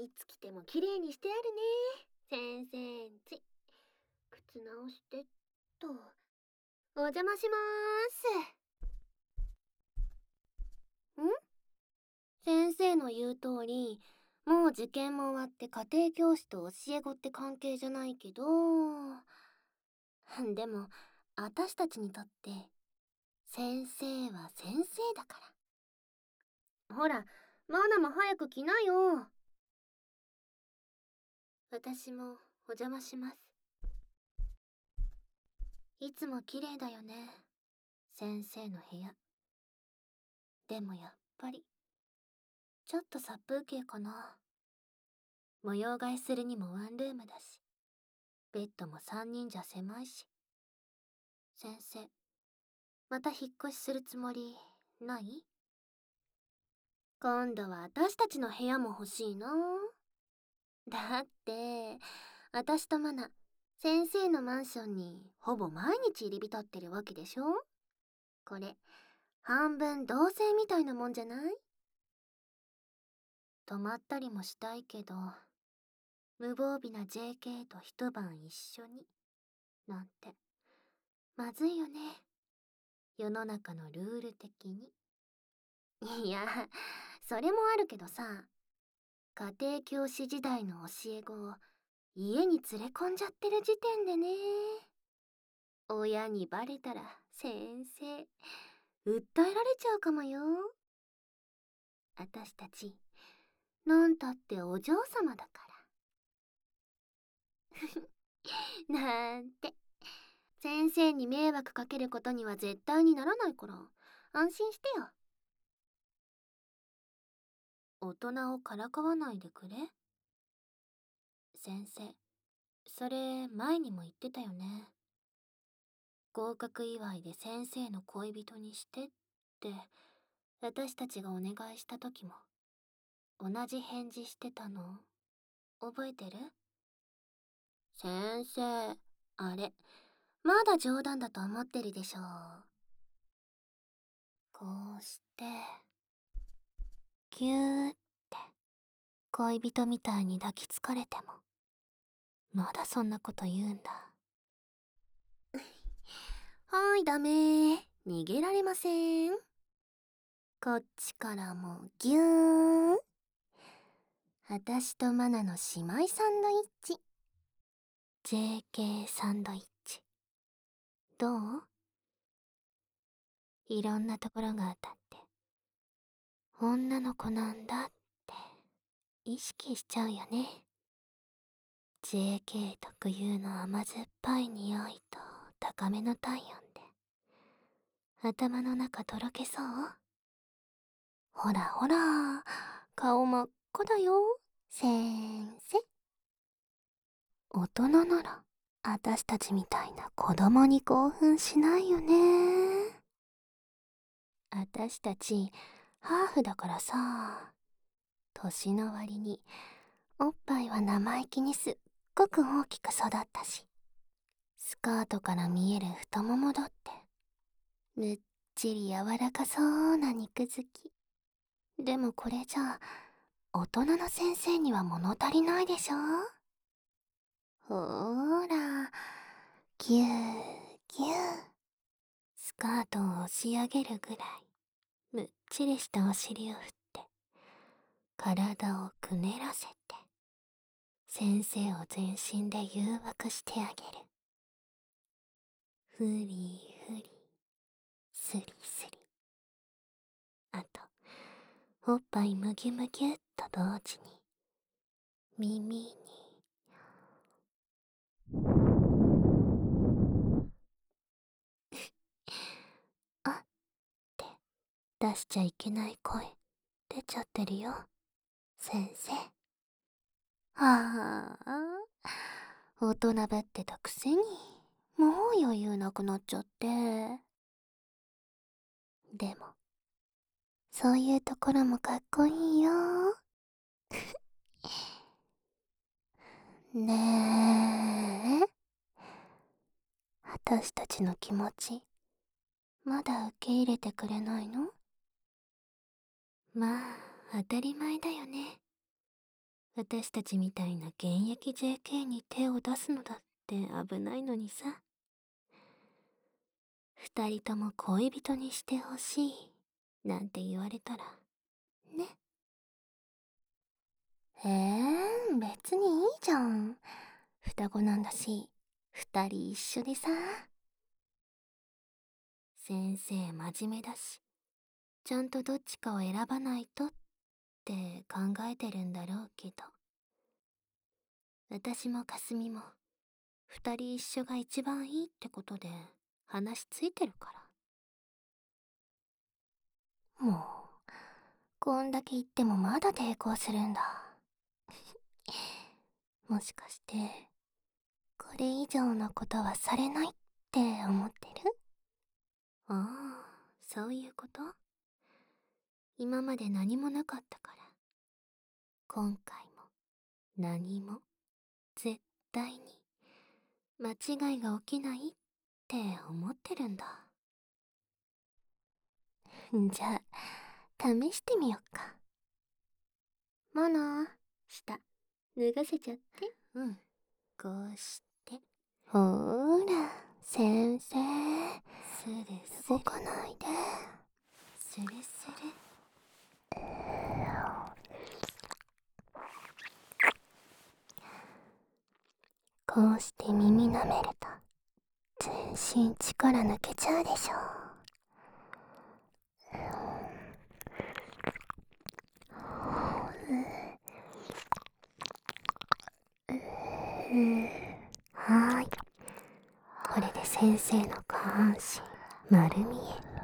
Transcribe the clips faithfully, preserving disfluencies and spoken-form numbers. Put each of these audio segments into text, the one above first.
いつ来ても綺麗にしてあるね。先生んち。靴直してっと。お邪魔しまーす。ん？先生の言う通り、もう受験も終わって家庭教師と教え子って関係じゃないけど、でも、私たちにとって、先生は先生だから。ほら、マナも早く来なよ。私もお邪魔します。いつも綺麗だよね、先生の部屋。でもやっぱり、ちょっと殺風景かな。模様替えするにもワンルームだし、ベッドもさんにんじゃ狭いし。先生、また引っ越しするつもりない？今度は私たちの部屋も欲しいな。だって、私とマナ、先生のマンションにほぼ毎日入り浸ってるわけでしょ？これ、半分同棲みたいなもんじゃない？泊まったりもしたいけど、無防備な ジェーケー と一晩一緒に、なんて、まずいよね。世の中のルール的に。いや、それもあるけどさ、家庭教師時代の教え子を家に連れ込んじゃってる時点でね。親にバレたら先生、訴えられちゃうかもよ。私たち、なんたってお嬢様だから。なんて。先生に迷惑かけることには絶対にならないから、安心してよ。大人をからかわないでくれ。先生、それ前にも言ってたよね。合格祝いで先生の恋人にしてって私たちがお願いした時も同じ返事してたの覚えてる？先生、あれ、まだ冗談だと思ってるでしょ。こうしてギューって恋人みたいに抱きつかれてもまだそんなこと言うんだ。はい、ダメ。逃げられません。こっちからもギューン。私とマナの姉妹サンドイッチ。ジェーケー サンドイッチ。どう？いろんなところが当たって、女の子なんだって意識しちゃうよね。ジェーケー 特有の甘酸っぱい匂いと高めの体温で、頭の中とろけそう？ほらほら、顔真っ赤だよ、先生。大人なら、私たちみたいな子供に興奮しないよね。私たち、ハーフだからさ、年の割に、おっぱいは生意気にすっごく大きく育ったし、スカートから見える太ももだって、むっちり柔らかそうな肉付き。でもこれじゃ、大人の先生には物足りないでしょ？ほーら、ぎゅーぎゅー。スカートを押し上げるぐらい、むっちりしたお尻を振って、体をくねらせて、先生を全身で誘惑してあげる。ふりふり、すりすり。あと、おっぱいむぎゅむぎゅっと同時に、耳に、あって出しちゃいけない声出ちゃってるよ、先生。はあ、大人ぶってたくせに、もう余裕なくなっちゃって。でも、そういうところもかっこいいよ。ねえ。私たちの気持ち、まだ受け入れてくれないの？まあ、当たり前だよね。 私たちみたいな現役 ジェーケー に手を出すのだって危ないのにさ。二人とも恋人にしてほしいなんて言われたらね。えー、別にいいじゃん。双子なんだし、二人一緒でさ。先生真面目だし、ちゃんとどっちかを選ばないとって考えてるんだろうけど、私もかすみも二人一緒が一番いいってことで話ついてるから。もうこんだけ言ってもまだ抵抗するんだ。もしかしてこれ以上のことはされないって思ってる？ああ、そういうこと？今まで何もなかったから、今回も何も絶対に間違いが起きないって思ってるんだ。じゃあ試してみよっか。マナー、下脱がせちゃって。うん、こうして。ほーら先生、スルスル動かないで。スルスル。こうして耳舐めると全身力抜けちゃうでしょ。はーい、これで先生の下半身丸見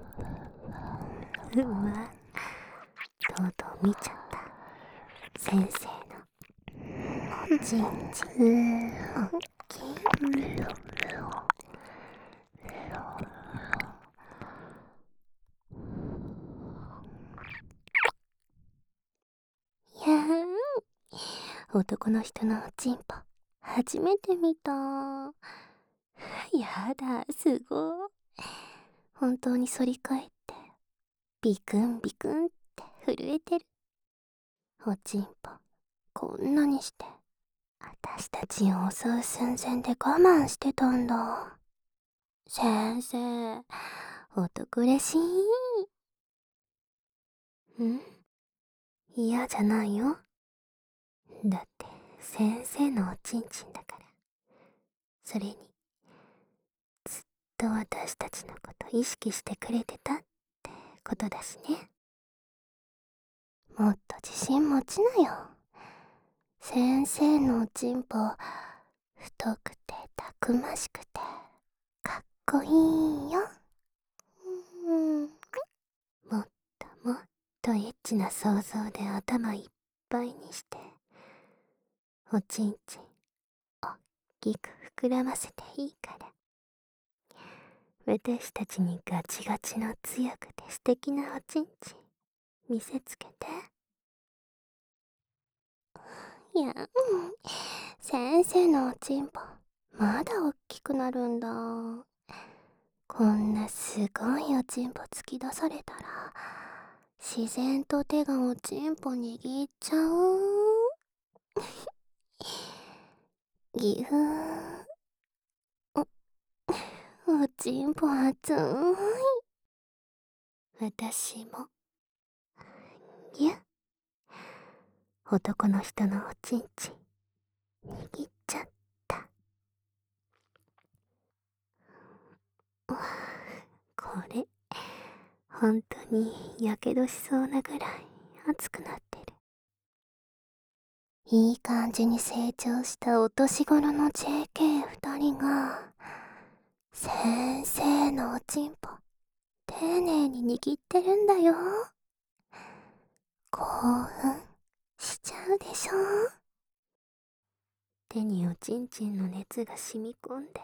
え。うわ、とうとう見ちゃった。先生のおちんちんおっきい。いやー、男の人のおちんぽ初めて見た。やだ、すごい。本当に反り返ってビクンビクンって震えてる。おちんぽこんなにして私たちを襲う寸前で我慢してたんだ。先生、男嬉しい。ん？嫌じゃないよ。だって先生のおちんちんだから。それにずっと私たちのこと意識してくれてたってことだしね。もっと自信持ちなよ。先生のおちんぽ太くてたくましくてかっこいいよ。うん、もっともっとエッチな想像で頭いっぱいにしておちんちんおっきく膨らませていいから。私たちにガチガチの強くて素敵なおちんちん見せつけて。いや、うん、先生のおちんぽまだおっきくなるんだ。こんなすごいおちんぽ突き出されたら自然と手がおちんぽ握っちゃう。ぎゅー。お、おちんぽ熱い。私もぎゅっ。男の人のおちんちん握っちゃった。これ本当にやけどしそうなぐらい熱くなってる。いい感じに成長したお年頃の ジェーケーふたりが先生のおちんぽ丁寧に握ってるんだよ。興奮しちゃうでしょ。手におちんちんの熱が染み込んで、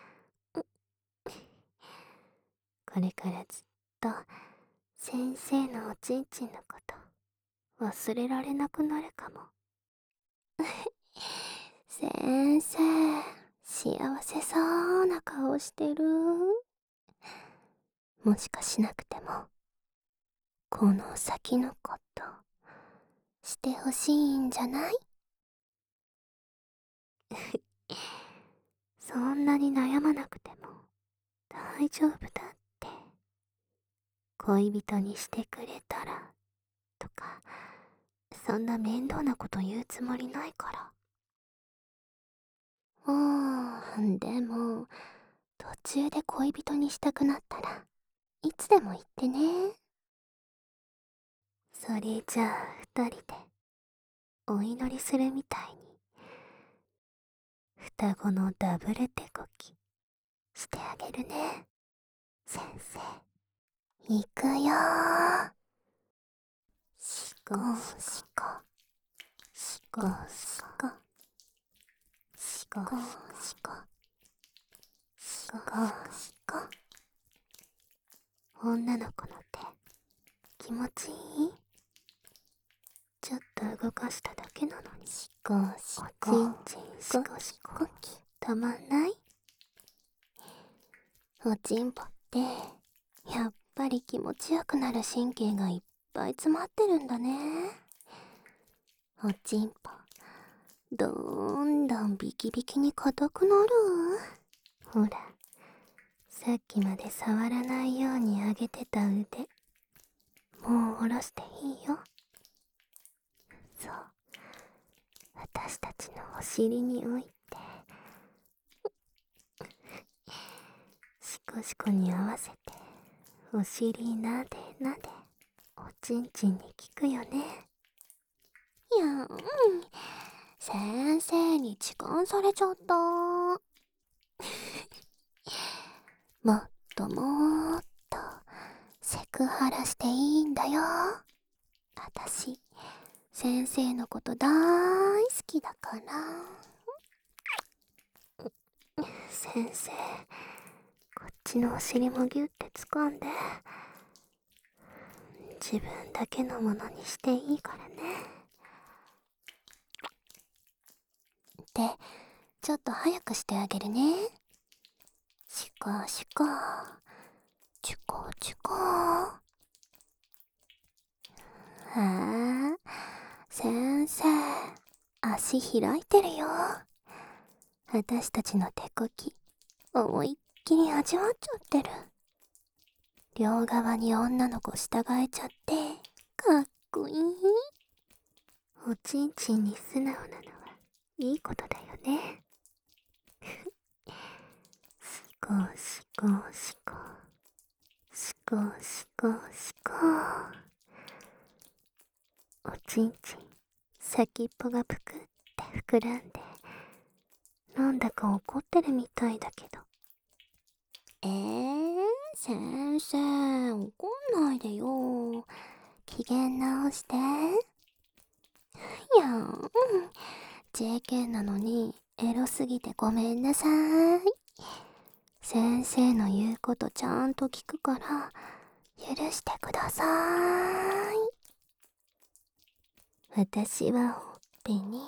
これからずっと先生のおちんちんのこと忘れられなくなるかも。先生、幸せそうな顔してる。もしかしなくてもこの先のことしてほしいんじゃない？ そんなに悩まなくても大丈夫だって。恋人にしてくれたらとか、そんな面倒なこと言うつもりないから。うーん、でも、途中で恋人にしたくなったらいつでも言ってね。それじゃあ二人でお祈りするみたいに双子のダブル手こきしてあげるね、先生。いくよー。しこしこしこしこしこしこしこしこ。女の子の手気持ちいい？ちょっと動かしただけなのに。しこしこちんちんしこしこたまんない？おちんぽってやっぱり気持ちよくなる神経がいっぱい詰まってるんだね。おちんぽどんどんビキビキに硬くなる。ほら、さっきまで触らないように上げてた腕、もう下ろしていいよ。そう、私たちのお尻に置いて、シコシコに合わせてお尻なでなで、おちんちんに効くよね。いやん、先生に痴漢されちゃった。もっともっとセクハラしていいんだよ。あたし先生のことだーい好きだから。先生、こっちのお尻もギュって掴んで、自分だけのものにしていいからね。で、ちょっと早くしてあげるね。シコシコチュコチュコ。ああ、先生、足開いてるよ。私たちの手こき思いっきり味わっちゃってる。両側に女の子従えちゃってかっこいい。おちんちんに素直なのはいいことだよね。シコシコシコシコシコシコ。おちんちん先っぽがぷくって膨らんで、なんだか怒ってるみたいだけど。えー、先生、怒んないでよ。機嫌直して。いやん、ジェーケー なのにエロすぎてごめんなさい。先生の言うことちゃんと聞くから許してください。私はほっぺに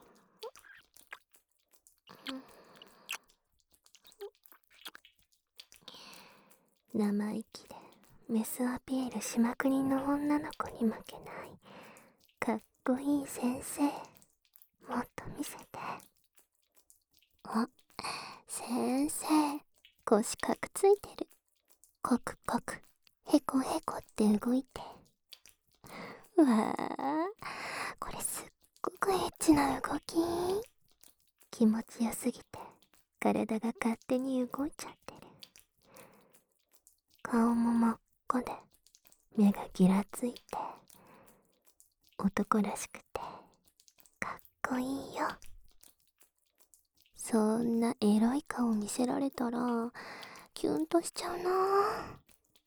生意気でメスアピールしまくりの女の子に負けないかっこいい先生、もっと見せて。あ、先生、腰かくついてる。コクコクヘコヘコって動いて。うわあ、これすっごくエッチな動き。気持ちよすぎて体が勝手に動いちゃってる。顔も真っ赤で目がギラついて男らしくてかっこいいよ。そんなエロい顔見せられたらキュンとしちゃうな。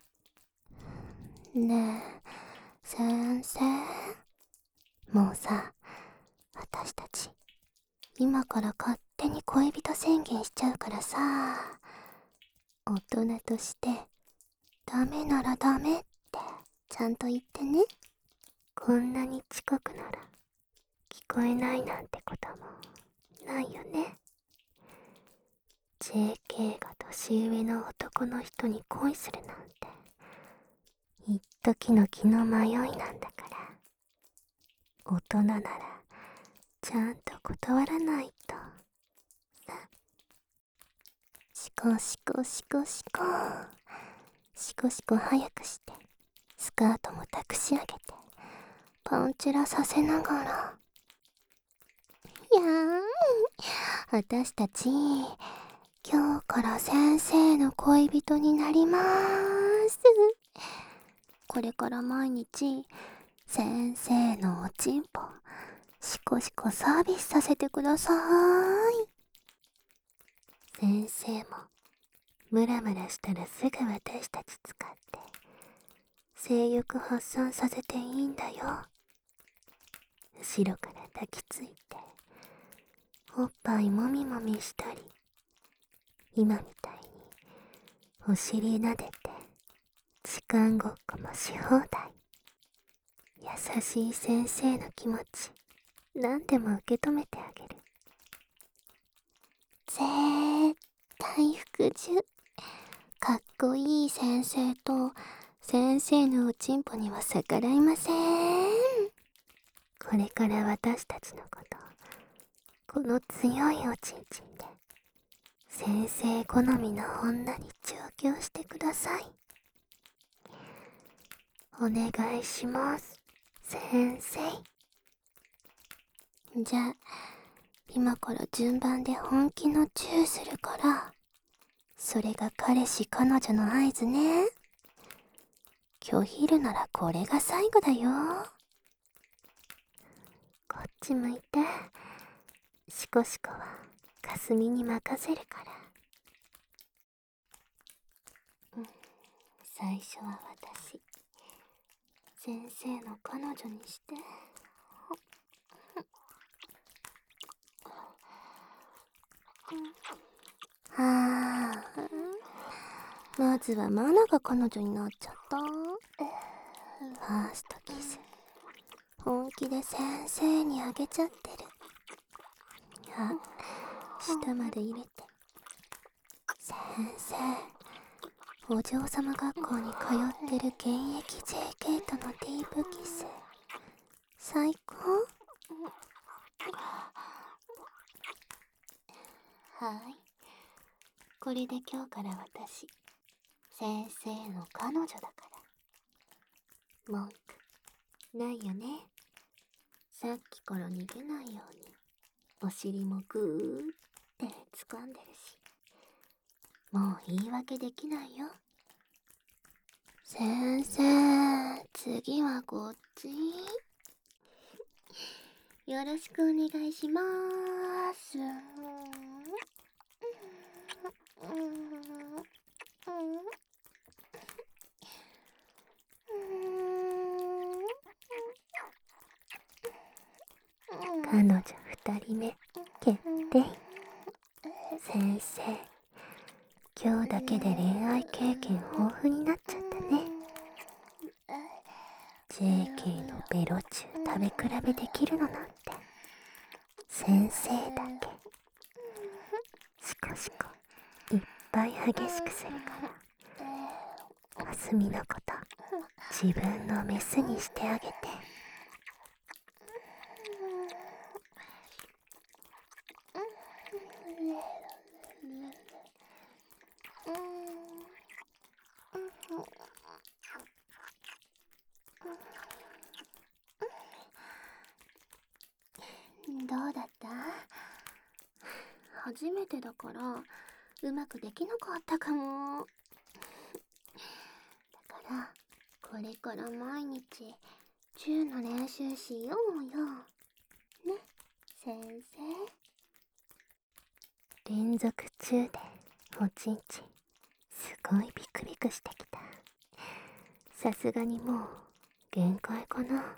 ねえ先生、もうさ、私たち今から勝手に恋人宣言しちゃうからさ、大人としてダメならダメってちゃんと言ってね。こんなに近くなら聞こえないなんてこともないよね。ジェーケー が年上の男の人に恋するなんて一時の気の迷いなんだから、大人ならちゃんと断らないとコシコシコシコシコシコ早くして、スカートもたくし上げてパンチラさせながら、やーん、私たち今日から先生の恋人になりまーす。これから毎日先生のおちんぽシコシコサービスさせてくださーい。先生もムラムラしたらすぐ私たち使って性欲発散させていいんだよ。後ろから抱きついておっぱいもみもみしたり、今みたいにお尻撫でて時間ごっこもし放題。優しい先生の気持ち何でも受け止めてあげる。絶対服従。かっこいい先生と先生のおちんぽには逆らいません。これから私たちのこと、この強いおちんちんで先生好みの女に調教してください。お願いします、先生。じゃあ今から順番で本気のチューするから、それが彼氏彼女の合図ね。拒否るならこれが最後だよ。こっち向いて。シコシコはかすみに任せるから。うん、最初は私先生の彼女にして。はあ、まずはマナが彼女になっちゃった。ファーストキス本気で先生にあげちゃってる。あ、下まで入れて。先生、お嬢様学校に通ってる現役 ジェイケー とのディープキス最高。はい、これで今日から私先生の彼女だから。文句ないよね。さっきから逃げないようにお尻もグーって掴んでるし、もう言い訳できないよ。先生、次はこっち。よろしくお願いしまーす。彼女二人目決定。先生、今日だけで恋愛経験豊富になっちゃったね。ジェイケー のベロチュー食べ比べできるのなんて先生だけ。シコシコいっぱい激しくするから、かすみのこと自分のメスにしてあげて。どうだった？初めてだからうまくできなかったかも。だからこれから毎日チューの練習しようよね、先生。連続チューでおちんちんすごいビクビクしてきた。さすがにもう限界かな。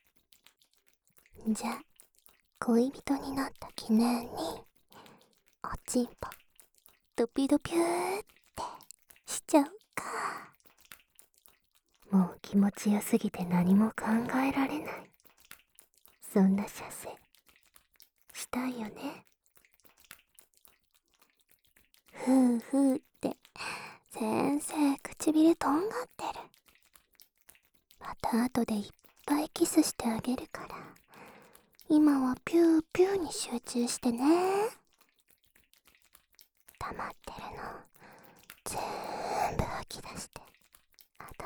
じゃあ恋人になった記念におちんぽドピドピューってしちゃうか。もう気持ちよすぎて何も考えられない。そんな射精したいよね。ふうふうって先生唇とんがってる。また後でいっぱいキスしてあげるから、今はピューピューに集中してね。溜まってるの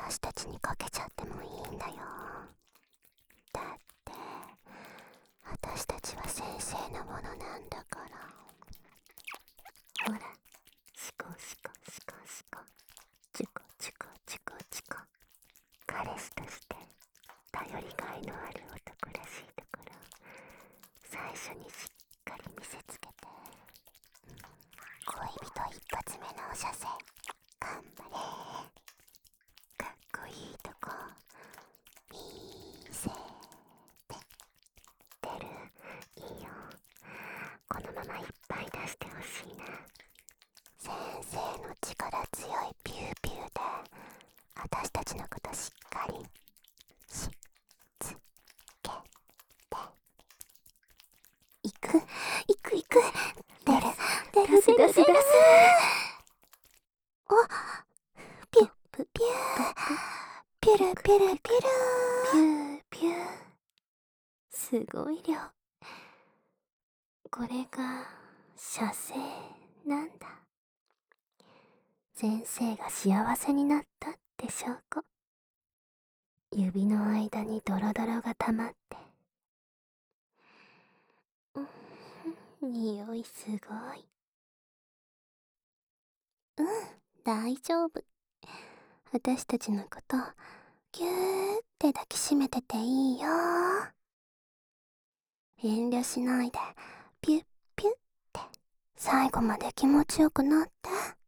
私たちにかけちゃってもいいんだよ。だって私たちは先生のものなんだから。ほら、シコシコシコシコ、チコチコチコチコ。彼氏として頼りがいのある男らしいところ最初にしっかり見せつけて、恋人一発目のお射精頑張れ。かっこいいとこ見せて。出る、いいよ。このままいっぱい出してほしいな。先生の力強いピューピューで私たちのことしっかりしつけて。いくいくいく。出る出る出る出る。お、ピュッピュピューピュルピュルピュルピューピュー。すごい量。これが射精なんだ。先生が幸せになったって証拠。指の間にドロドロが溜まって、うん、匂いすごい。うん、大丈夫。私たちのことぎゅーって抱きしめてていいよ。遠慮しないでピュッピュッって最後まで気持ちよくなって。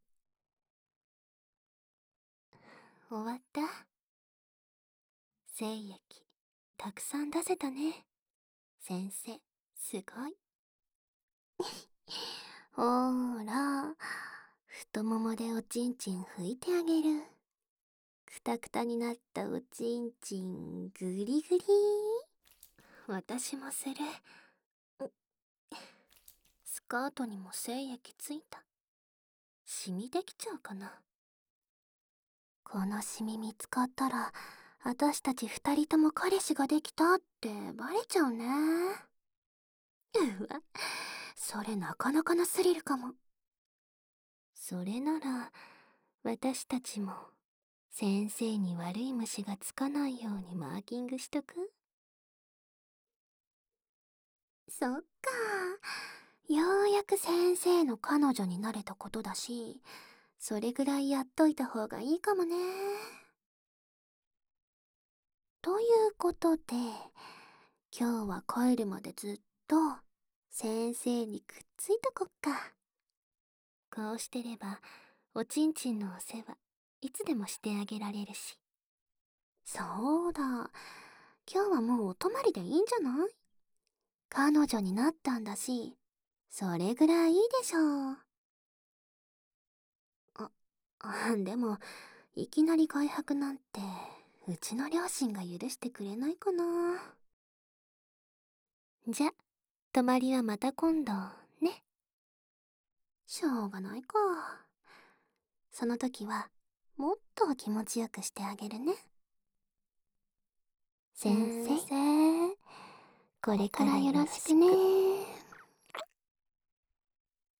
終わった。精液たくさん出せたね。先生すごい。ほーら、太ももでおちんちん拭いてあげる。くたくたになったおちんちんぐりぐり。私もする。スカートにも精液ついた。シミできちゃうかな。このシミ見つかったら私たち二人とも彼氏ができたってバレちゃうね。うわ、それなかなかなスリルかも。それなら私たちも先生に悪い虫がつかないようにマーキングしとく。そっか、ようやく先生の彼女になれたことだし、それぐらいやっといた方がいいかもね。ということで今日は帰るまでずっと先生にくっついとこっか。こうしてればおちんちんのお世話いつでもしてあげられるし。そうだ、今日はもうお泊まりでいいんじゃない？彼女になったんだし、それぐらいいいでしょう。あ、あ、でもいきなり外泊なんてうちの両親が許してくれないかな。じゃ、泊まりはまた今度ね。しょうがないか。その時はもっと気持ちよくしてあげるね。先生、これからよろしくね。